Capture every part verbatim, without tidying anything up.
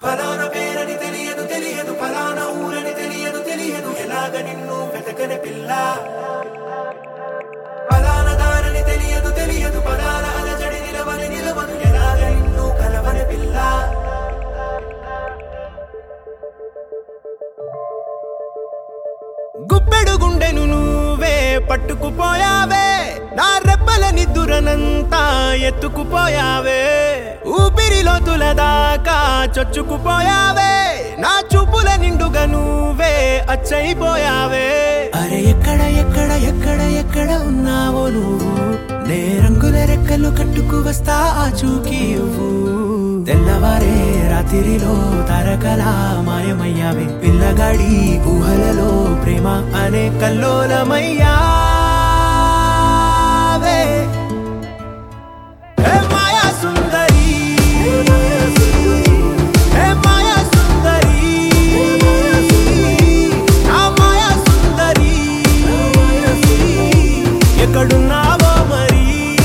ఫలానా పేరని తెలియదు తెలియదు ఫలానా ఊరని తెలియదు తెలియదు ఎలాగ నిన్ను వెతకని పిల్ల ఫలానా దారని తెలియదు తెలియదు పదాల అలజడి నిలవని నిలవదు ఎలాగ నిన్ను కలవని పిల్ల గుప్పెడు గుండెను నువ్వే పట్టుకుపోయావే నా రెప్పల నిద్దురనంతా ఎత్తుకుపోయావే ఊపిరిలో తులదాకా చొచ్చుకుపోయావే నా చూపుల నిండుగా నువ్వే అచ్చయిపోయావే అరే ఎక్కడ ఎక్కడ ఎక్కడ ఎక్కడ ఉన్నావో నువ్వు నే రంగుల రెక్కలు కట్టుకు వస్తా ఆ చూకి ఇవ్వు తెల్లవారే రాత్రిలో తారకలా మాయమయ్యావే పిల్లగాడి ఊహలలో ప్రేమ అనే కల్లోలమయ్యావే హే మాయా సుందరి హే మాయా సుందరి నా మాయా సుందరి ఎక్కడున్నావో మరి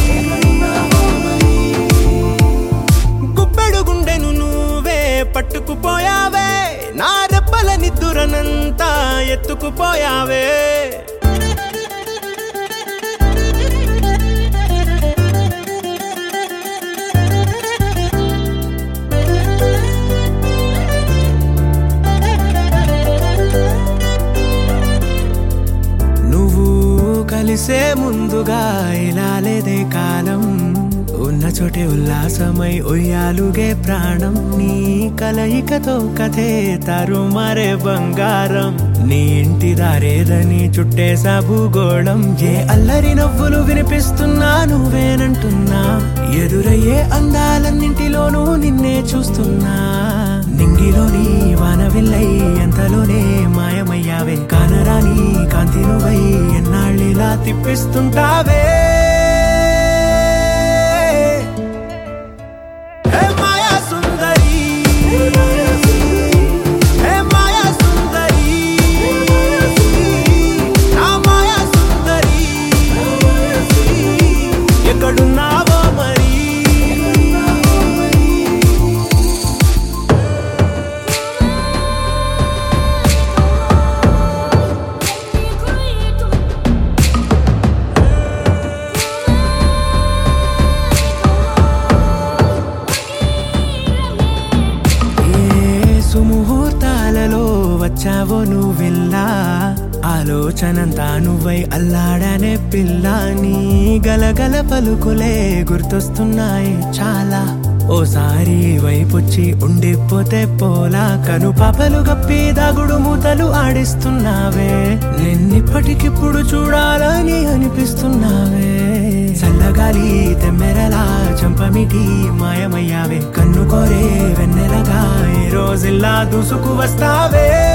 గుప్పెడు గుండెను నువ్వే పట్టుకుపోయావే నా రెప్పల నిద్దురనంతా ఎత్తుకుపోయావే నువ్వు కలిసే ముందుగా ఇలా లేదే కాలం ఉన్న చోటే ఉల్లాసమై ఉయ్యాలుగే ప్రాణం నీ కలయికతో కథే తరుమరే బంగారం నీ ఇంటి దారేదని చుట్టేసా భూగోళం ఏ అల్లరి నవ్వులు వినిపిస్తున్నా నువ్వేనంటున్నా ఎదురయ్యే అందాలన్నింటిలోనూ నిన్నే చూస్తున్నా నింగిలోని వానవిల్లై ఎంతలోనే మాయమయ్యావే కానరాని కాంతి నువ్వై ఎన్నాళ్ళిలా తిప్పిస్తుంటావే ఎక్కడున్నావో మరి ఏ సుముహూర్తాలలో వచ్చావో నువ్విల్లా ఆలోచనంతా నువ్వై అల్లాడనే పిల్ల నీ గలగల పలుకులే గుర్తొస్తున్నాయి చాలా ఓసారి వైపొచ్చి ఉండిపోతే పోలా కను పాపలు గప్పి దాగుడు మూతలు ఆడిస్తున్నావే నిన్నిప్పటికిప్పుడు చూడాలని అనిపిస్తున్నావే చల్లగాలి తెమ్మెరలా చంపమిటి మాయమయ్యావే కన్ను కోరే వెన్నెలగా ఈ రోజుల్లా దూసుకు వస్తావే